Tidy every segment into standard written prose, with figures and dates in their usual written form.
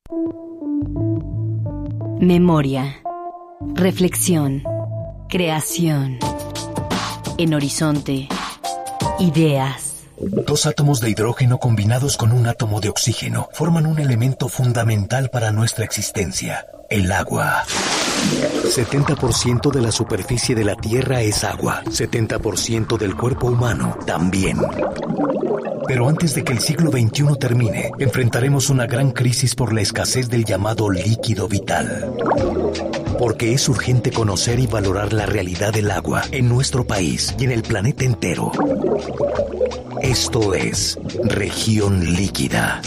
Memoria, reflexión, creación. En Horizonte, ideas. 2 átomos de hidrógeno combinados con un átomo de oxígeno forman un elemento fundamental para nuestra existencia, el agua. 70% de la superficie de la Tierra es agua, 70% del cuerpo humano también. Pero antes de que el siglo XXI termine, enfrentaremos una gran crisis por la escasez del llamado líquido vital. Porque es urgente conocer y valorar la realidad del agua en nuestro país y en el planeta entero. Esto es Región Líquida.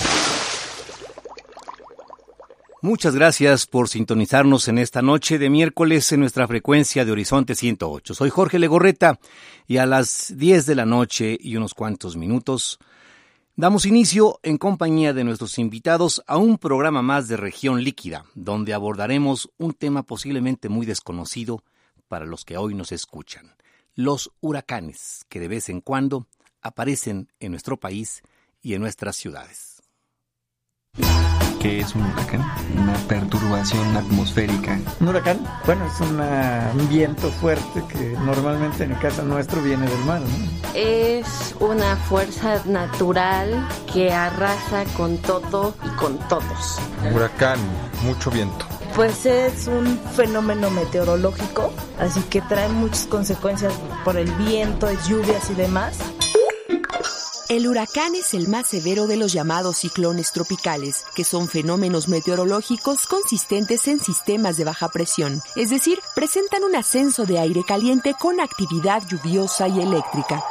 Muchas gracias por sintonizarnos en esta noche de miércoles en nuestra frecuencia de Horizonte 108. Soy Jorge Legorreta y a las 10 de la noche y unos cuantos minutos damos inicio en compañía de nuestros invitados a un programa más de Región Líquida, donde abordaremos un tema posiblemente muy desconocido para los que hoy nos escuchan: los huracanes que de vez en cuando aparecen en nuestro país y en nuestras ciudades. ¿Qué es un huracán? Una perturbación atmosférica. Un huracán, bueno, es un viento fuerte que normalmente en el caso nuestro viene del mar, ¿no? Es una fuerza natural que arrasa con todo y con todos. Huracán, mucho viento. Pues es un fenómeno meteorológico, así que trae muchas consecuencias por el viento, lluvias y demás. El huracán es el más severo de los llamados ciclones tropicales, que son fenómenos meteorológicos consistentes en sistemas de baja presión, es decir, presentan un ascenso de aire caliente con actividad lluviosa y eléctrica.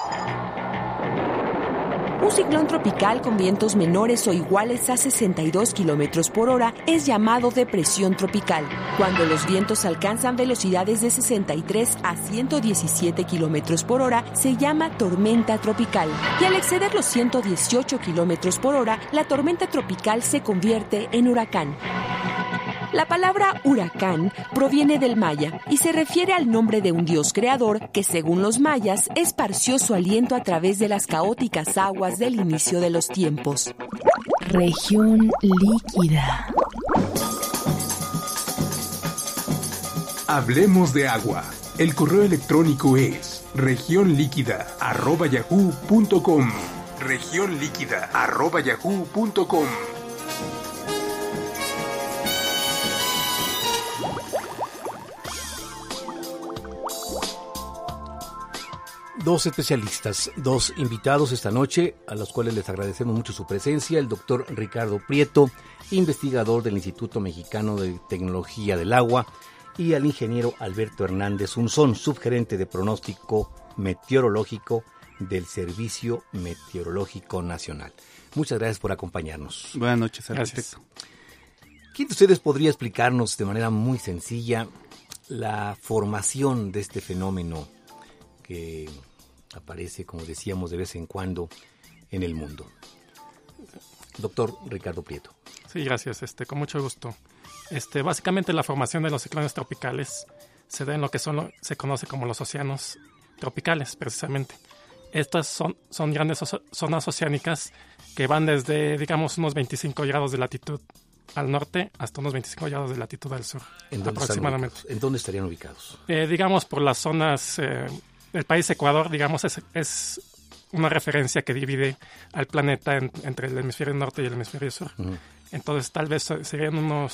Un ciclón tropical con vientos menores o iguales a 62 kilómetros por hora es llamado depresión tropical, cuando los vientos alcanzan velocidades de 63 a 117 kilómetros por hora se llama tormenta tropical, y al exceder los 118 kilómetros por hora, la tormenta tropical se convierte en huracán. La palabra huracán proviene del maya y se refiere al nombre de un dios creador que, según los mayas, esparció su aliento a través de las caóticas aguas del inicio de los tiempos. Región Líquida. Hablemos de agua. El correo electrónico es regionliquida@yahoo.com. regionliquida@yahoo.com. Dos especialistas, dos invitados esta noche, a los cuales les agradecemos mucho su presencia: el doctor Ricardo Prieto, investigador del Instituto Mexicano de Tecnología del Agua, y al ingeniero Alberto Hernández Unzón, subgerente de pronóstico meteorológico del Servicio Meteorológico Nacional. Muchas gracias por acompañarnos. Buenas noches, arquitecto. ¿Quién de ustedes podría explicarnos de manera muy sencilla la formación de este fenómeno que aparece, como decíamos, de vez en cuando en el mundo? Doctor Ricardo Prieto. Sí, gracias, con mucho gusto. Básicamente la formación de los ciclones tropicales se da en lo que se conoce como los océanos tropicales, precisamente. Estas son grandes zonas oceánicas que van desde, digamos, unos 25 grados de latitud al norte hasta unos 25 grados de latitud al sur, aproximadamente. ¿En dónde estarían ubicados? Digamos, por las zonas... el país Ecuador, digamos, es una referencia que divide al planeta entre el hemisferio norte y el hemisferio sur. Uh-huh. Entonces, tal vez serían unos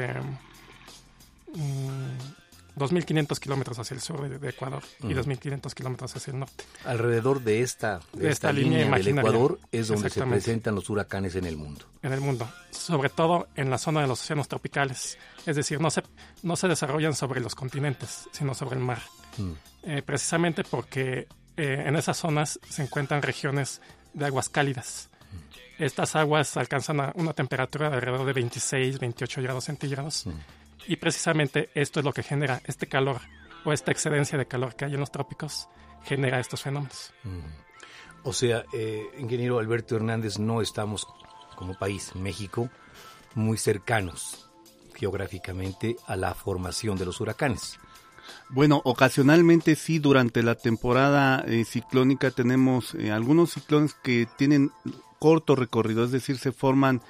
2.500 kilómetros hacia el sur de Ecuador, uh-huh, y 2.500 kilómetros hacia el norte. Alrededor de esta línea del Ecuador es donde se presentan los huracanes en el mundo. En el mundo, sobre todo en la zona de los océanos tropicales. Es decir, no se desarrollan sobre los continentes, sino sobre el mar. Precisamente porque en esas zonas se encuentran regiones de aguas cálidas. Estas aguas alcanzan una temperatura de alrededor de 26, 28 grados centígrados. Y precisamente esto es lo que genera este calor, o esta excedencia de calor que hay en los trópicos, genera estos fenómenos. O sea, ingeniero Alberto Hernández, no estamos como país, México, muy cercanos geográficamente a la formación de los huracanes. Bueno, ocasionalmente sí, durante la temporada ciclónica tenemos algunos ciclones que tienen corto recorrido, es decir, se forman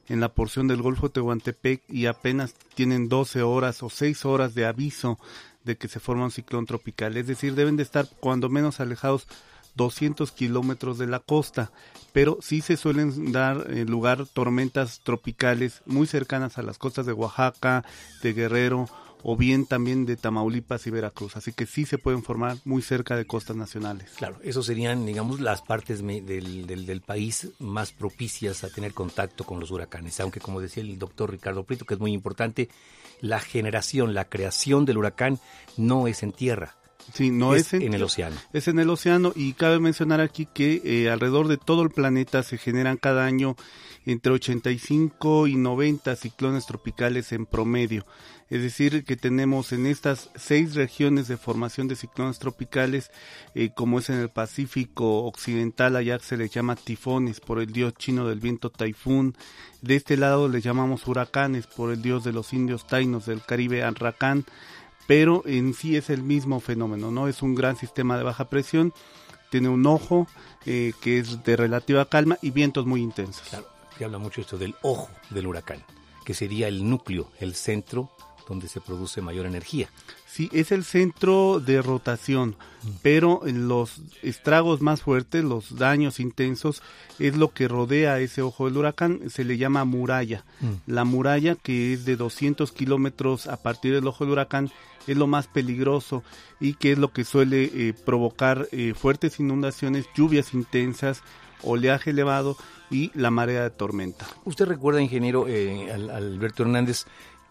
en la porción del Golfo de Tehuantepec y apenas tienen 12 horas o 6 horas de aviso de que se forma un ciclón tropical. Es decir, deben de estar cuando menos alejados 200 kilómetros de la costa, pero sí se suelen dar lugar tormentas tropicales muy cercanas a las costas de Oaxaca, de Guerrero, o bien también de Tamaulipas y Veracruz, así que sí se pueden formar muy cerca de costas nacionales. Claro, esos serían, digamos, las partes del país más propicias a tener contacto con los huracanes, aunque como decía el doctor Ricardo Prieto, que es muy importante, la generación, la creación del huracán no es en tierra. Sí, no es en el océano. Es en el océano, y cabe mencionar aquí que alrededor de todo el planeta se generan cada año entre 85 y 90 ciclones tropicales en promedio. Es decir, que tenemos en estas 6 regiones de formación de ciclones tropicales, como es en el Pacífico Occidental, allá se les llama tifones por el dios chino del viento Taifún. De este lado les llamamos huracanes por el dios de los indios tainos del Caribe, Anrakán. Pero en sí es el mismo fenómeno, ¿no? Es un gran sistema de baja presión, tiene un ojo que es de relativa calma y vientos muy intensos. Claro, se habla mucho esto del ojo del huracán, que sería el núcleo, el centro donde se produce mayor energía. Sí, es el centro de rotación, pero los estragos más fuertes, los daños intensos, es lo que rodea ese ojo del huracán, se le llama muralla. La muralla, que es de 200 kilómetros a partir del ojo del huracán, es lo más peligroso y que es lo que suele provocar fuertes inundaciones, lluvias intensas, oleaje elevado y la marea de tormenta. ¿Usted recuerda, ingeniero Alberto Hernández,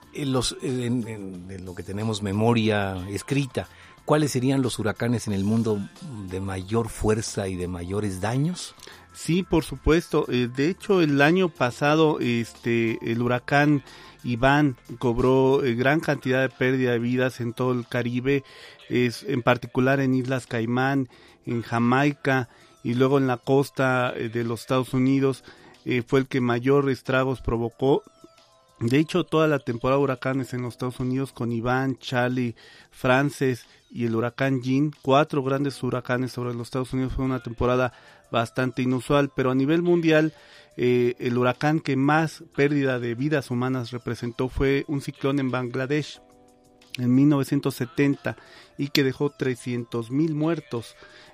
de lo que tenemos memoria escrita, cuáles serían los huracanes en el mundo de mayor fuerza y de mayores daños? Sí, por supuesto. De hecho, el año pasado el huracán Iván cobró gran cantidad de pérdida de vidas en todo el Caribe, en particular en Islas Caimán, en Jamaica y luego en la costa de los Estados Unidos. Fue el que mayor estragos provocó. De hecho, toda la temporada de huracanes en los Estados Unidos, con Iván, Charlie, Frances y el huracán Jean, 4 grandes huracanes sobre los Estados Unidos, fue una temporada bastante inusual, pero a nivel mundial, el huracán que más pérdida de vidas humanas representó fue un ciclón en Bangladesh en 1970 y que dejó 300,000 muertos,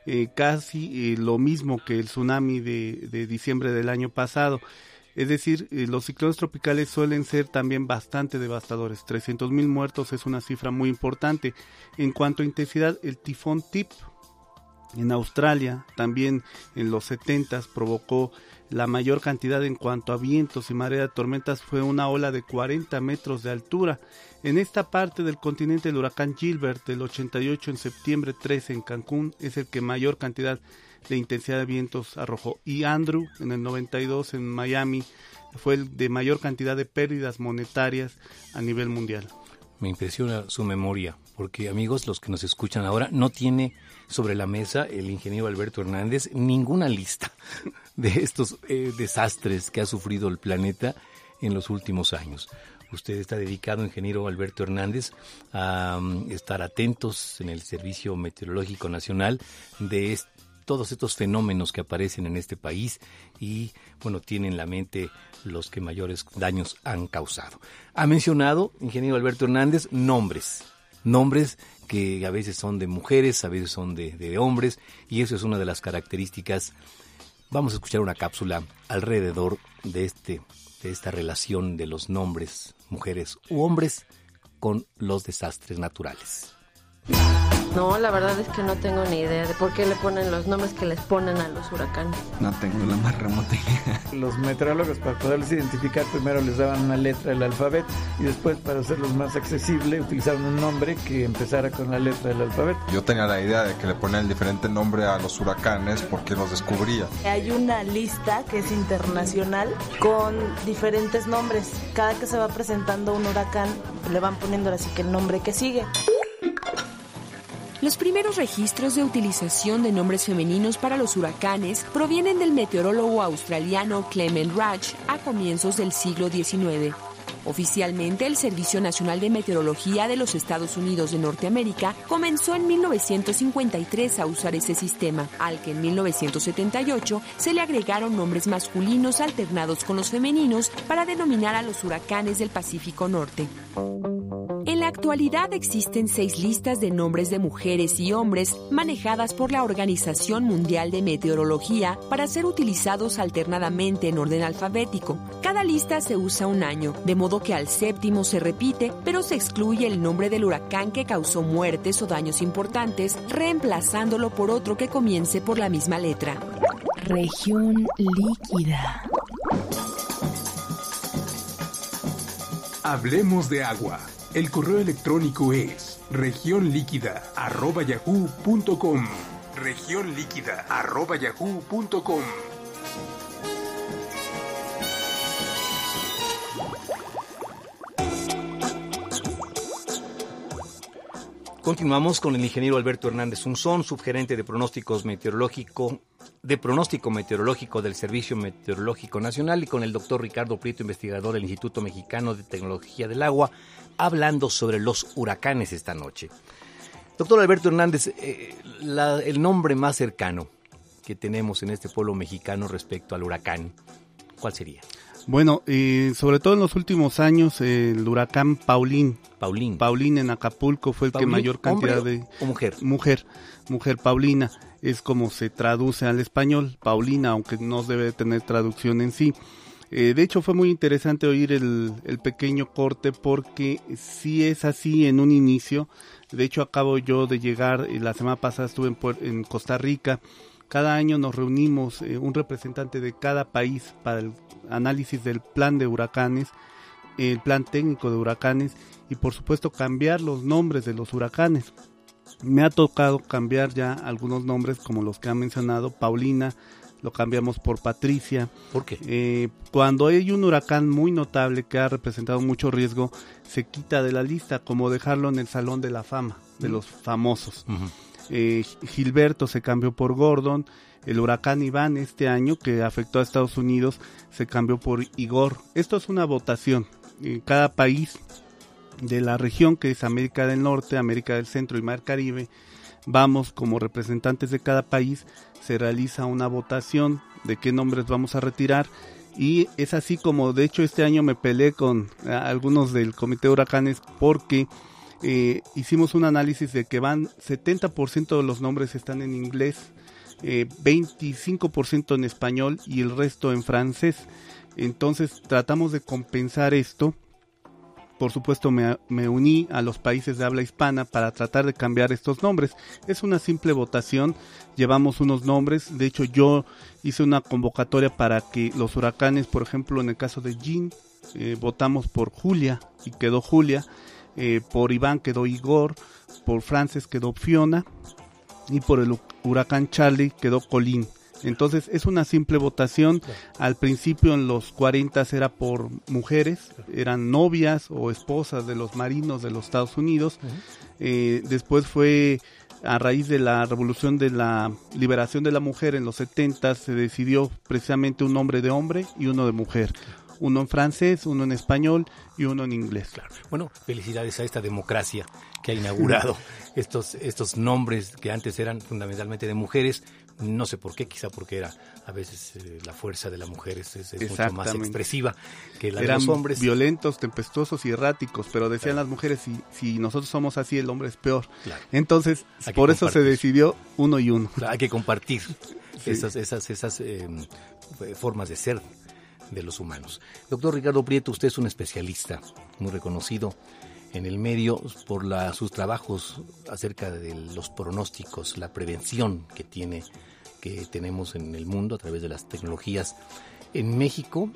casi lo mismo que el tsunami de diciembre del año pasado. Es decir, los ciclones tropicales suelen ser también bastante devastadores. 300,000 muertos es una cifra muy importante. En cuanto a intensidad, el tifón Tip en Australia, también en los 70s, provocó la mayor cantidad en cuanto a vientos y marea de tormentas. Fue una ola de 40 metros de altura. En esta parte del continente, el huracán Gilbert del 88 en septiembre 13 en Cancún es el que mayor cantidad de intensidad de vientos arrojó, y Andrew en el 92 en Miami fue el de mayor cantidad de pérdidas monetarias a nivel mundial. Me impresiona su memoria, porque amigos, los que nos escuchan ahora, no tiene sobre la mesa el ingeniero Alberto Hernández ninguna lista de estos desastres que ha sufrido el planeta en los últimos años. Usted está dedicado, ingeniero Alberto Hernández, a estar atentos en el Servicio Meteorológico Nacional de todos estos fenómenos que aparecen en este país y, bueno, tiene en la mente los que mayores daños han causado. Ha mencionado, ingeniero Alberto Hernández, nombres que a veces son de mujeres, a veces son de hombres, y eso es una de las características. Vamos a escuchar una cápsula alrededor de esta relación de los nombres, mujeres u hombres, con los desastres naturales. No, la verdad es que no tengo ni idea de por qué le ponen los nombres que les ponen a los huracanes. No tengo la más remota idea. Los meteorólogos, para poderlos identificar, primero les daban una letra del alfabeto y después, para hacerlos más accesible, utilizaron un nombre que empezara con la letra del alfabeto. Yo tenía la idea de que le ponían diferente nombre a los huracanes porque los descubría. Hay una lista que es internacional con diferentes nombres. Cada que se va presentando un huracán, le van poniendo así que el nombre que sigue. Los primeros registros de utilización de nombres femeninos para los huracanes provienen del meteorólogo australiano Clement Raj a comienzos del siglo XIX. Oficialmente, el Servicio Nacional de Meteorología de los Estados Unidos de Norteamérica comenzó en 1953 a usar ese sistema, al que en 1978 se le agregaron nombres masculinos alternados con los femeninos para denominar a los huracanes del Pacífico Norte. En la actualidad existen 6 listas de nombres de mujeres y hombres manejadas por la Organización Mundial de Meteorología para ser utilizados alternadamente en orden alfabético. Cada lista se usa un año, de modo que al 7º se repite, pero se excluye el nombre del huracán que causó muertes o daños importantes, reemplazándolo por otro que comience por la misma letra. Región líquida. Hablemos de agua. El correo electrónico es regionliquida@yahoo.com. regionliquida@yahoo.com. Continuamos con el ingeniero Alberto Hernández Unzón, subgerente de pronóstico meteorológico del Servicio Meteorológico Nacional, y con el doctor Ricardo Prieto, investigador del Instituto Mexicano de Tecnología del Agua, hablando sobre los huracanes esta noche. Doctor Alberto Hernández, el nombre más cercano que tenemos en este pueblo mexicano respecto al huracán, ¿cuál sería? Bueno, sobre todo en los últimos años, el huracán Paulín en Acapulco fue el que mayor cantidad ¿hombre o mujer? Mujer, Paulina, es como se traduce al español, Paulina, aunque no debe tener traducción en sí. De hecho, fue muy interesante oír el pequeño corte, porque sí es así en un inicio. De hecho, acabo yo de llegar, la semana pasada estuve en Costa Rica. Cada año nos reunimos un representante de cada país para el análisis del plan de huracanes, el plan técnico de huracanes, y por supuesto cambiar los nombres de los huracanes. Me ha tocado cambiar ya algunos nombres como los que han mencionado. Paulina lo cambiamos por Patricia. ¿Por qué? Cuando hay un huracán muy notable que ha representado mucho riesgo, se quita de la lista, como dejarlo en el Salón de la Fama de los famosos. Gilberto se cambió por Gordon. El huracán Iván este año, que afectó a Estados Unidos, se cambió por Igor. Esto es una votación. Cada país de la región, que es América del Norte, América del Centro y Mar Caribe, vamos como representantes de cada país, se realiza una votación de qué nombres vamos a retirar, y es así como, de hecho, este año me peleé con algunos del Comité de Huracanes, porque hicimos un análisis de que van 70% de los nombres están en inglés, 25% en español y el resto en francés. Entonces tratamos de compensar esto. Por supuesto, me uní a los países de habla hispana para tratar de cambiar estos nombres. Es una simple votación, llevamos unos nombres. De hecho, yo hice una convocatoria para que los huracanes, por ejemplo, en el caso de Jean, votamos por Julia y quedó Julia, por Iván quedó Igor, por Frances quedó Fiona, y por el huracán Charlie quedó Colin. Entonces es una simple votación. Al principio en los 40 era por mujeres, eran novias o esposas de los marinos de los Estados Unidos. Después fue a raíz de la revolución de la liberación de la mujer en los 70, se decidió precisamente un nombre de hombre y uno de mujer. Uno en francés, uno en español y uno en inglés. Claro. Bueno, felicidades a esta democracia que ha inaugurado estos nombres que antes eran fundamentalmente de mujeres. No sé por qué, quizá porque era a veces la fuerza de la mujer es mucho más expresiva que la de los hombres. Eran violentos, tempestuosos y erráticos, pero decían las mujeres, si nosotros somos así, el hombre es peor. Claro. Entonces, por eso se decidió uno y uno. Claro, hay que compartir esas formas de ser de los humanos. Doctor Ricardo Prieto, usted es un especialista muy reconocido en el medio por sus trabajos acerca de los pronósticos, la prevención que tenemos en el mundo a través de las tecnologías. En México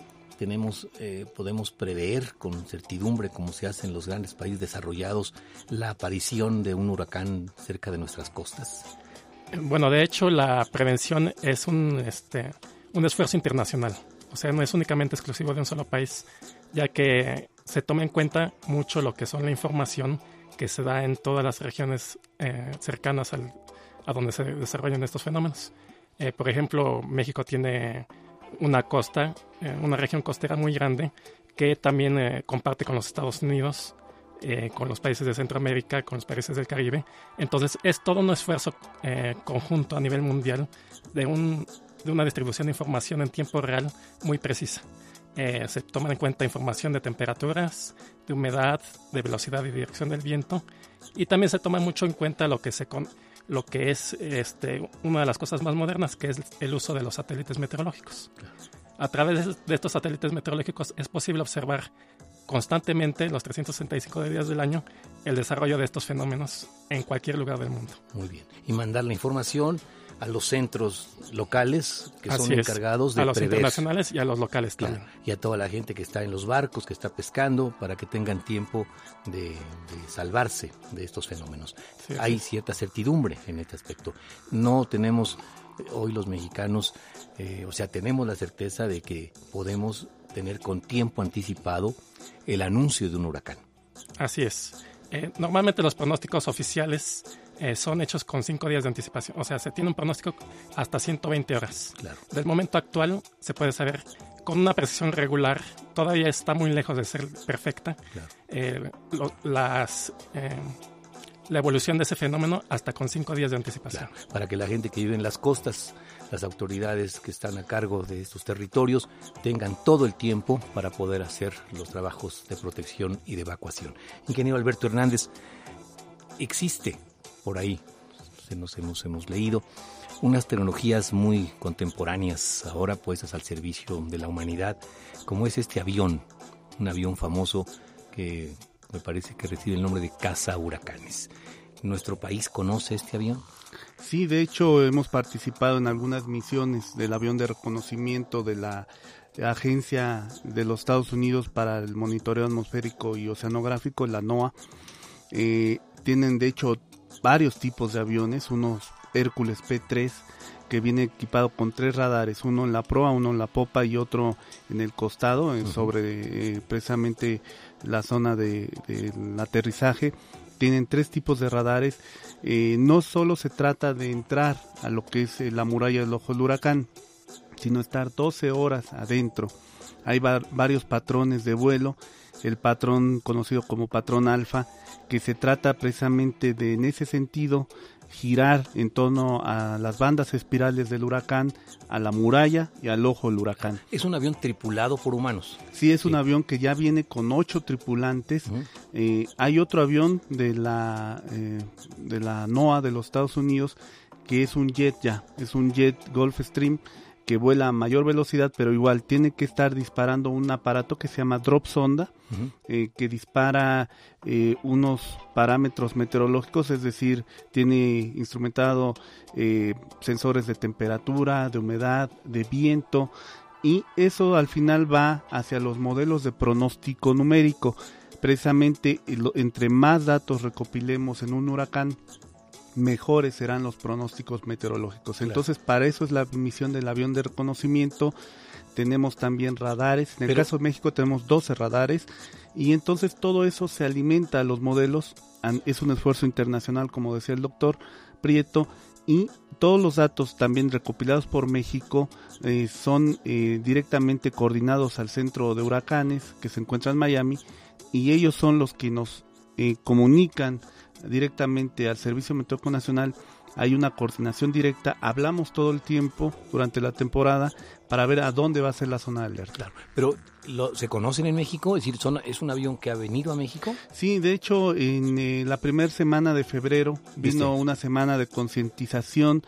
podemos prever con certidumbre, como se hace en los grandes países desarrollados, la aparición de un huracán cerca de nuestras costas. Bueno, de hecho, la prevención es un esfuerzo internacional. O sea, no es únicamente exclusivo de un solo país, ya que se toma en cuenta mucho lo que son la información que se da en todas las regiones cercanas a donde se desarrollan estos fenómenos. Por ejemplo, México tiene una costa, una región costera muy grande que también comparte con los Estados Unidos, con los países de Centroamérica, con los países del Caribe. Entonces es todo un esfuerzo conjunto a nivel mundial de una distribución de información en tiempo real muy precisa. Se toman en cuenta información de temperaturas, de humedad, de velocidad y dirección del viento, y también se toma mucho en cuenta lo que es una de las cosas más modernas, que es el uso de los satélites meteorológicos. A través de estos satélites meteorológicos es posible observar constantemente, los 365 días del año, el desarrollo de estos fenómenos en cualquier lugar del mundo. Muy bien. Y mandar la información a los centros locales que son encargados de a los prever. Internacionales y a los locales también. Claro, y a toda la gente que está en los barcos, que está pescando, para que tengan tiempo de salvarse de estos fenómenos. Sí, hay cierta certidumbre en este aspecto. No tenemos hoy los mexicanos, tenemos la certeza de que podemos tener con tiempo anticipado el anuncio de un huracán. Así es. Normalmente los pronósticos oficiales son hechos con 5 días de anticipación. O sea, se tiene un pronóstico hasta 120 horas. Claro. Del momento actual se puede saber con una precisión regular. Todavía está muy lejos de ser perfecta. Claro. La evolución de ese fenómeno hasta con 5 días de anticipación. Claro, para que la gente que vive en las costas, las autoridades que están a cargo de estos territorios, tengan todo el tiempo para poder hacer los trabajos de protección y de evacuación. Ingeniero Alberto Hernández, existe por ahí, hemos leído, unas tecnologías muy contemporáneas ahora puestas al servicio de la humanidad, como es este avión, un avión famoso que me parece que recibe el nombre de cazahuracanes. ¿Nuestro país conoce este avión? Sí, de hecho hemos participado en algunas misiones del avión de reconocimiento de la Agencia de los Estados Unidos para el Monitoreo Atmosférico y Oceanográfico, la NOAA. Tienen de hecho varios tipos de aviones, unos Hércules P-3 que viene equipado con 3 radares, uno en la proa, uno en la popa y otro en el costado, sobre precisamente la zona del aterrizaje. Tienen 3 tipos de radares. No solo se trata de entrar a lo que es la muralla del ojo del huracán, sino estar 12 horas adentro. Hay varios patrones de vuelo. El patrón conocido como patrón alfa, que se trata precisamente de, en ese sentido, girar en torno a las bandas espirales del huracán, a la muralla y al ojo del huracán. ¿Es un avión tripulado por humanos? Sí, es un avión que ya viene con 8 tripulantes. Hay otro avión de la NOAA de los Estados Unidos que es un jet es un jet Gulfstream que vuela a mayor velocidad, pero igual tiene que estar disparando un aparato que se llama drop sonda, que dispara unos parámetros meteorológicos, es decir, tiene instrumentado sensores de temperatura, de humedad, de viento, y eso al final va hacia los modelos de pronóstico numérico. Precisamente entre más datos recopilemos en un huracán, mejores serán los pronósticos meteorológicos. Claro. Entonces, para eso es la misión del avión de reconocimiento. Tenemos también radares. En el caso de México tenemos 12 radares, y entonces todo eso se alimenta a los modelos. Es un esfuerzo internacional, como decía el doctor Prieto, y todos los datos también recopilados por México son directamente coordinados al Centro de Huracanes, que se encuentra en Miami, y ellos son los que nos comunican directamente al Servicio Meteorológico Nacional. Hay una coordinación directa, hablamos todo el tiempo durante la temporada para ver a dónde va a ser la zona de alerta. Claro, pero ¿se conocen en México? Es decir, ¿es un avión que ha venido a México? Sí, de hecho, en la primera semana de febrero vino una semana de concientización.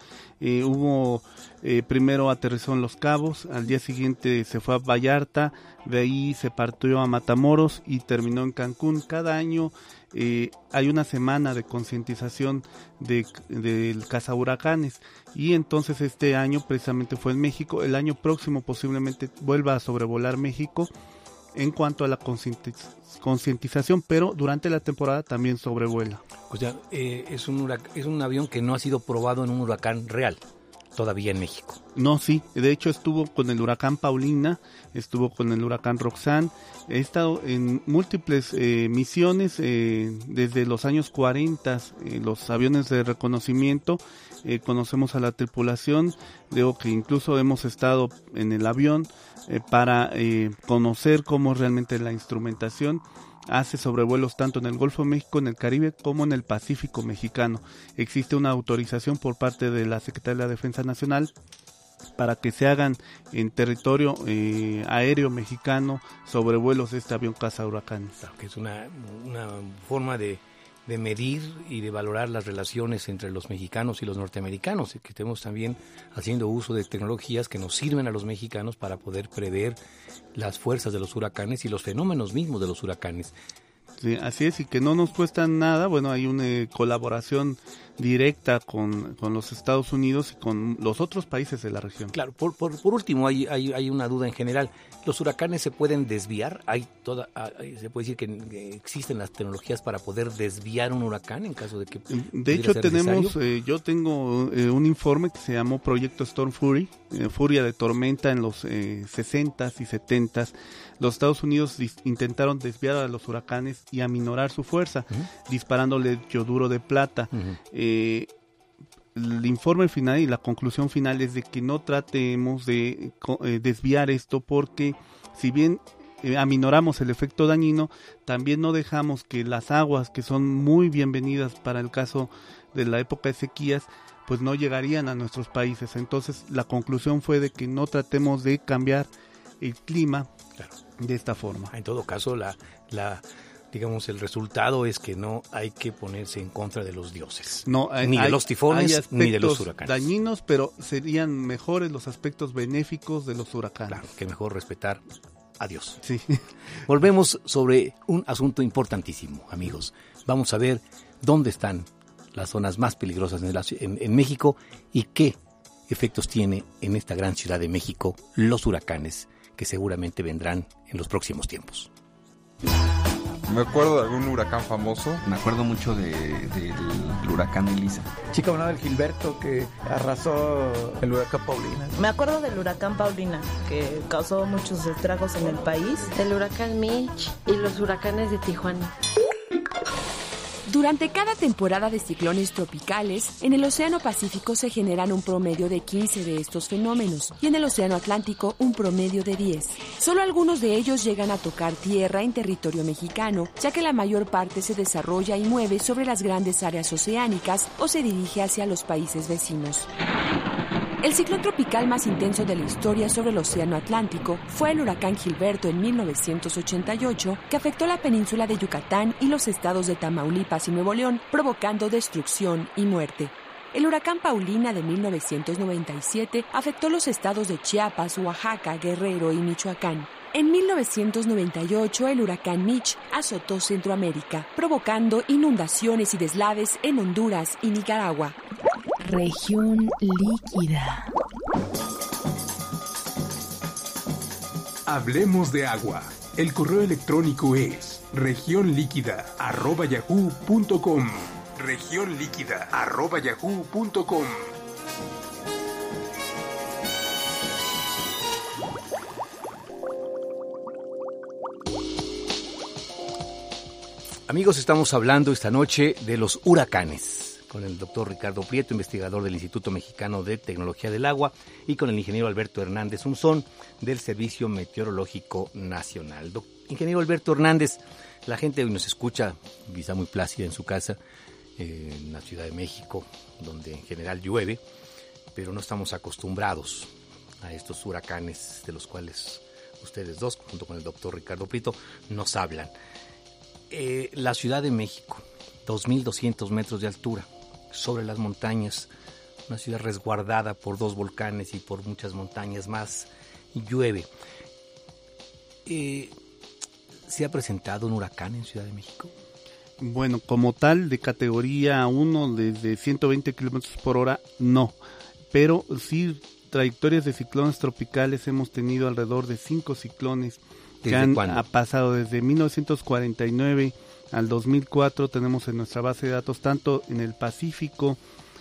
Primero aterrizó en Los Cabos, al día siguiente se fue a Vallarta, de ahí se partió a Matamoros y terminó en Cancún. Cada año hay una semana de concientización del cazahuracanes, y entonces este año precisamente fue en México. El año próximo posiblemente vuelva a sobrevolar México en cuanto a la concientización, pero durante la temporada también sobrevuela. O sea, es un avión que no ha sido probado en un huracán real todavía en México. No, sí, de hecho estuvo con el huracán Paulina, estuvo con el huracán Roxanne, he estado en múltiples misiones desde los años 40, los aviones de reconocimiento, conocemos a la tripulación, digo que incluso hemos estado en el avión para conocer cómo realmente la instrumentación hace sobrevuelos tanto en el Golfo de México, en el Caribe, como en el Pacífico mexicano. Existe una autorización por parte de la Secretaría de la Defensa Nacional para que se hagan en territorio aéreo mexicano sobrevuelos de este avión caza huracanes. Claro, que es una forma de medir y de valorar las relaciones entre los mexicanos y los norteamericanos, y que estemos también haciendo uso de tecnologías que nos sirven a los mexicanos para poder prever las fuerzas de los huracanes y los fenómenos mismos de los huracanes. Sí, así es, y que no nos cuesta nada. Bueno, hay una colaboración directa con los Estados Unidos y con los otros países de la región. Claro, por último, hay una duda en general. ¿Los huracanes se pueden desviar? ¿Se puede decir que existen las tecnologías para poder desviar un huracán en caso de que de hecho tenemos, yo tengo un informe que se llamó Proyecto Storm Fury, Furia de Tormenta en los 60s y 70s. Los Estados Unidos intentaron desviar a los huracanes y aminorar su fuerza, disparándole yoduro de plata. El informe final y la conclusión final es de que no tratemos de desviar esto, porque si bien aminoramos el efecto dañino, también no dejamos que las aguas, que son muy bienvenidas para el caso de la época de sequías, pues no llegarían a nuestros países. Entonces la conclusión fue de que no tratemos de cambiar el clima de esta forma. En todo caso, digamos, el resultado es que no hay que ponerse en contra de los dioses. No, ni de los tifones, ni de los huracanes. Dañinos, pero serían mejores los aspectos benéficos de los huracanes. Claro, que mejor respetar a Dios. Sí. Volvemos sobre un asunto importantísimo, amigos. Vamos a ver dónde están las zonas más peligrosas en México y qué efectos tiene en esta gran ciudad de México los huracanes que seguramente vendrán en los próximos tiempos. Me acuerdo de algún huracán famoso. Me acuerdo mucho del huracán Elisa. Chica, del Gilberto, que arrasó el huracán Paulina. Me acuerdo del huracán Paulina, que causó muchos estragos en el país. El huracán Mitch y los huracanes de Tijuana. Durante cada temporada de ciclones tropicales, en el Océano Pacífico se generan un promedio de 15 de estos fenómenos y en el Océano Atlántico un promedio de 10. Solo algunos de ellos llegan a tocar tierra en territorio mexicano, ya que la mayor parte se desarrolla y mueve sobre las grandes áreas oceánicas o se dirige hacia los países vecinos. El ciclón tropical más intenso de la historia sobre el Océano Atlántico fue el huracán Gilberto en 1988, que afectó la península de Yucatán y los estados de Tamaulipas y Nuevo León, provocando destrucción y muerte. El huracán Paulina de 1997 afectó los estados de Chiapas, Oaxaca, Guerrero y Michoacán. En 1998, el huracán Mitch azotó Centroamérica, provocando inundaciones y deslaves en Honduras y Nicaragua. Región líquida. Hablemos de agua. El correo electrónico es regionliquida@yahoo.com. regionliquida@yahoo.com. Amigos, estamos hablando esta noche de los huracanes con el doctor Ricardo Prieto, investigador del Instituto Mexicano de Tecnología del Agua, y con el ingeniero Alberto Hernández Unzón del Servicio Meteorológico Nacional. Ingeniero Alberto Hernández, la gente hoy nos escucha quizá muy plácida en su casa, en la Ciudad de México, donde en general llueve, pero no estamos acostumbrados a estos huracanes de los cuales ustedes dos, junto con el doctor Ricardo Prieto, nos hablan. La Ciudad de México, 2.200 metros de altura, sobre las montañas, una ciudad resguardada por dos volcanes y por muchas montañas más, llueve. ¿Se ha presentado un huracán en Ciudad de México? Bueno, como tal, de categoría 1, desde 120 kilómetros por hora, no. Pero sí, trayectorias de ciclones tropicales hemos tenido alrededor de 5 ciclones que ha pasado desde 1949 al 2004. Tenemos en nuestra base de datos tanto en el Pacífico,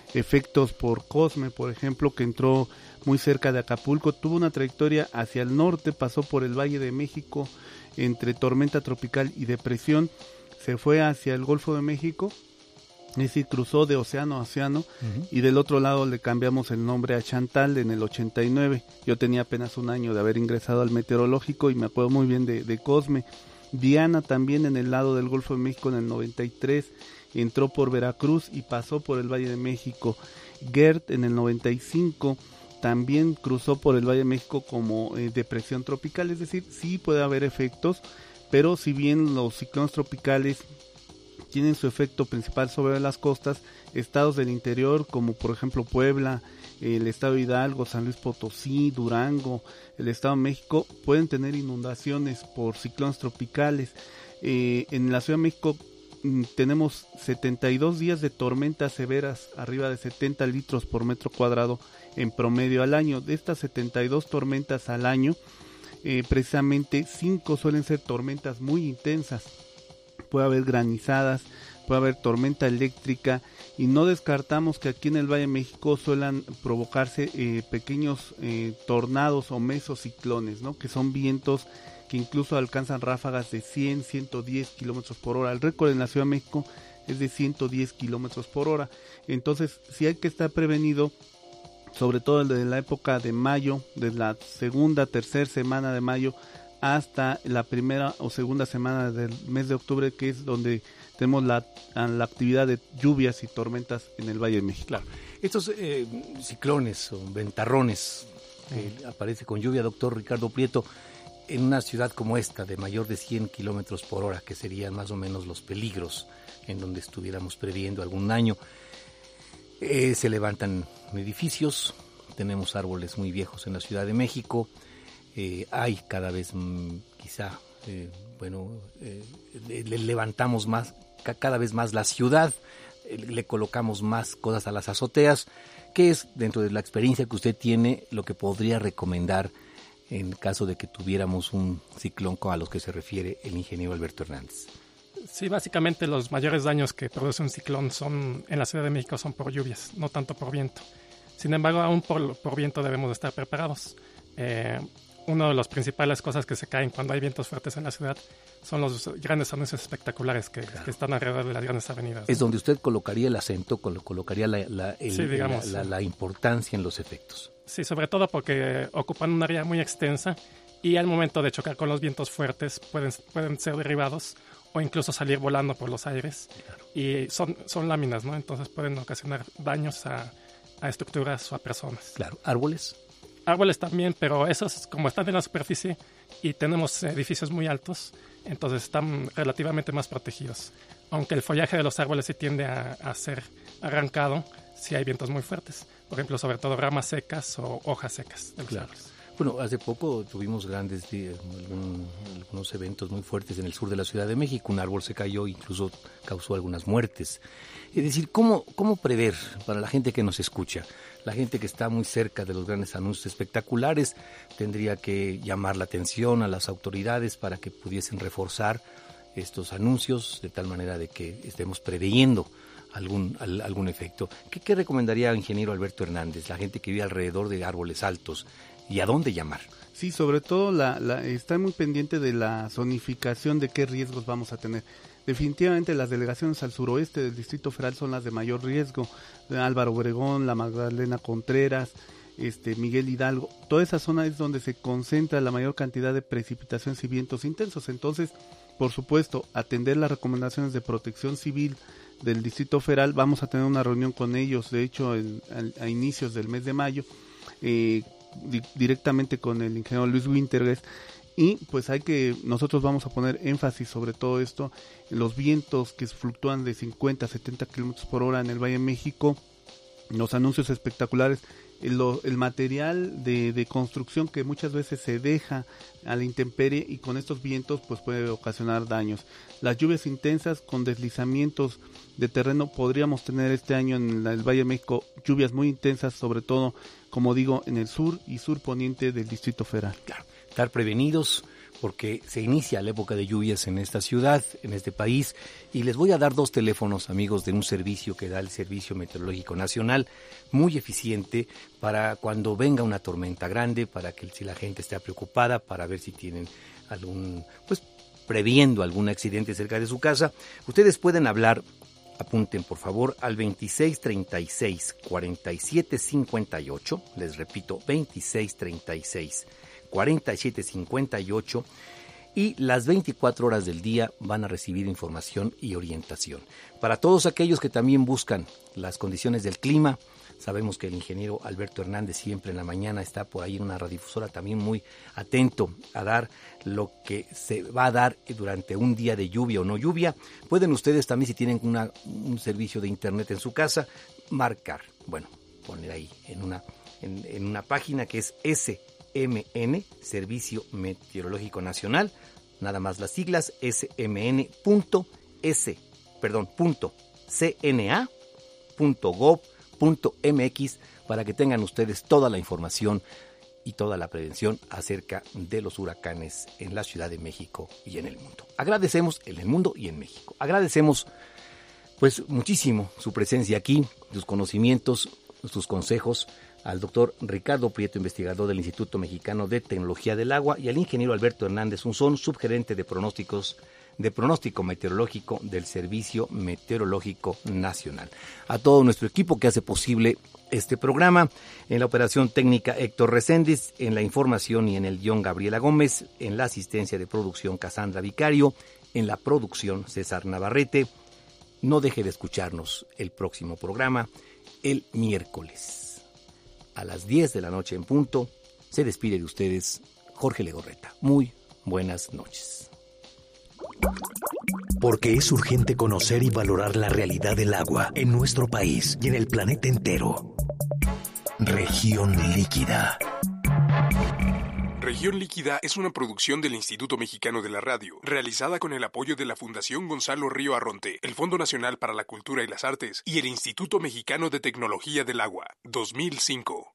efectos por Cosme, por ejemplo, que entró muy cerca de Acapulco, tuvo una trayectoria hacia el norte, pasó por el Valle de México entre tormenta tropical y depresión, se fue hacia el Golfo de México, es decir, cruzó de océano a océano, y del otro lado le cambiamos el nombre a Chantal en el 89. Yo tenía apenas un año de haber ingresado al meteorológico y me acuerdo muy bien de Cosme. Diana también en el lado del Golfo de México en el 93, entró por Veracruz y pasó por el Valle de México. Gert en el 95 también cruzó por el Valle de México como depresión tropical, es decir, sí puede haber efectos, pero si bien los ciclones tropicales tienen su efecto principal sobre las costas, estados del interior como por ejemplo Puebla, el estado de Hidalgo, San Luis Potosí, Durango, el estado de México pueden tener inundaciones por ciclones tropicales. En la Ciudad de México tenemos 72 días de tormentas severas, arriba de 70 litros por metro cuadrado en promedio al año. De estas 72 tormentas al año, precisamente 5 suelen ser tormentas muy intensas. Puede haber granizadas, puede haber tormenta eléctrica, y no descartamos que aquí en el Valle de México suelan provocarse pequeños tornados o mesociclones, ¿no? Que son vientos que incluso alcanzan ráfagas de 100, 110 kilómetros por hora. El récord en la Ciudad de México es de 110 kilómetros por hora. Entonces, sí hay que estar prevenido, sobre todo desde la época de mayo, desde la segunda, tercera semana de mayo, hasta la primera o segunda semana del mes de octubre, que es donde tenemos la actividad de lluvias y tormentas en el Valle de México. Claro. Estos ciclones o ventarrones que aparece con lluvia, doctor Ricardo Prieto, en una ciudad como esta de mayor de 100 kilómetros por hora, que serían más o menos los peligros en donde estuviéramos previendo algún daño, se levantan edificios, tenemos árboles muy viejos en la Ciudad de México, hay cada vez le levantamos más, cada vez más la ciudad, le colocamos más cosas a las azoteas. ¿Qué es, dentro de la experiencia que usted tiene, lo que podría recomendar en caso de que tuviéramos un ciclón a los que se refiere el ingeniero Alberto Hernández? Sí, básicamente los mayores daños que produce un ciclón en la Ciudad de México son por lluvias, no tanto por viento. Sin embargo, aún por viento debemos de estar preparados. Una de las principales cosas que se caen cuando hay vientos fuertes en la ciudad son los grandes anuncios espectaculares que están alrededor de las grandes avenidas, ¿no? Es donde usted colocaría el acento, colocaría la importancia en los efectos. Sí, sobre todo porque ocupan un área muy extensa y al momento de chocar con los vientos fuertes pueden ser derribados o incluso salir volando por los aires. Claro. Y son láminas, ¿no? Entonces pueden ocasionar daños a estructuras o a personas. Claro. ¿Árboles? Árboles también, pero esos, como están en la superficie y tenemos edificios muy altos, entonces están relativamente más protegidos. Aunque el follaje de los árboles sí tiende a ser arrancado si hay vientos muy fuertes. Por ejemplo, sobre todo ramas secas o hojas secas de los árboles. Bueno, hace poco tuvimos algunos eventos muy fuertes en el sur de la Ciudad de México. Un árbol se cayó, incluso causó algunas muertes. Es decir, ¿cómo prever para la gente que nos escucha? La gente que está muy cerca de los grandes anuncios espectaculares tendría que llamar la atención a las autoridades para que pudiesen reforzar estos anuncios de tal manera de que estemos preveyendo algún efecto. ¿Qué recomendaría el ingeniero Alberto Hernández, la gente que vive alrededor de árboles altos, y a dónde llamar? Sí, sobre todo está muy pendiente de la zonificación de qué riesgos vamos a tener. Definitivamente las delegaciones al suroeste del Distrito Federal son las de mayor riesgo. Álvaro Obregón, la Magdalena Contreras, Miguel Hidalgo, toda esa zona es donde se concentra la mayor cantidad de precipitaciones y vientos intensos. Entonces, por supuesto, atender las recomendaciones de Protección Civil del Distrito Federal. Vamos a tener una reunión con ellos, de hecho, a inicios del mes de mayo, directamente con el ingeniero Luis Wintergues, y pues nosotros vamos a poner énfasis sobre todo esto, los vientos que fluctúan de 50 a 70 kilómetros por hora en el Valle de México, los anuncios espectaculares, el material de construcción que muchas veces se deja a la intemperie, y con estos vientos pues puede ocasionar daños. Las lluvias intensas con deslizamientos de terreno, podríamos tener este año en el Valle de México lluvias muy intensas, sobre todo, como digo, en el sur y sur poniente del Distrito Federal. Claro, estar prevenidos, porque se inicia la época de lluvias en esta ciudad, en este país, y les voy a dar 2 teléfonos, amigos, de un servicio que da el Servicio Meteorológico Nacional, muy eficiente para cuando venga una tormenta grande, para que si la gente está preocupada, para ver si tienen previendo algún accidente cerca de su casa. Ustedes pueden hablar, apunten por favor, al 2636-4758, les repito, 2636-4758, y las 24 horas del día van a recibir información y orientación. Para todos aquellos que también buscan las condiciones del clima, sabemos que el ingeniero Alberto Hernández siempre en la mañana está por ahí en una radiodifusora también muy atento a dar lo que se va a dar durante un día de lluvia o no lluvia. Pueden ustedes también, si tienen un servicio de internet en su casa, marcar, poner ahí en una página que es SMN, Servicio Meteorológico Nacional, nada más las siglas, smn.cna.gov.mx, para que tengan ustedes toda la información y toda la prevención acerca de los huracanes en la Ciudad de México y en el mundo. Agradecemos en el mundo y en México. Agradecemos muchísimo su presencia aquí, sus conocimientos, sus consejos, al doctor Ricardo Prieto, investigador del Instituto Mexicano de Tecnología del Agua, y al ingeniero Alberto Hernández Unzón, subgerente de pronóstico meteorológico del Servicio Meteorológico Nacional. A todo nuestro equipo que hace posible este programa, en la operación técnica Héctor Reséndiz, en la información y en el guión Gabriela Gómez, en la asistencia de producción Casandra Vicario, en la producción César Navarrete. No deje de escucharnos el próximo programa, el miércoles, a las 10 de la noche en punto. Se despide de ustedes Jorge Legorreta. Muy buenas noches. Porque es urgente conocer y valorar la realidad del agua en nuestro país y en el planeta entero. Región Líquida. Región Líquida es una producción del Instituto Mexicano de la Radio, realizada con el apoyo de la Fundación Gonzalo Río Arronte, el Fondo Nacional para la Cultura y las Artes y el Instituto Mexicano de Tecnología del Agua, 2005.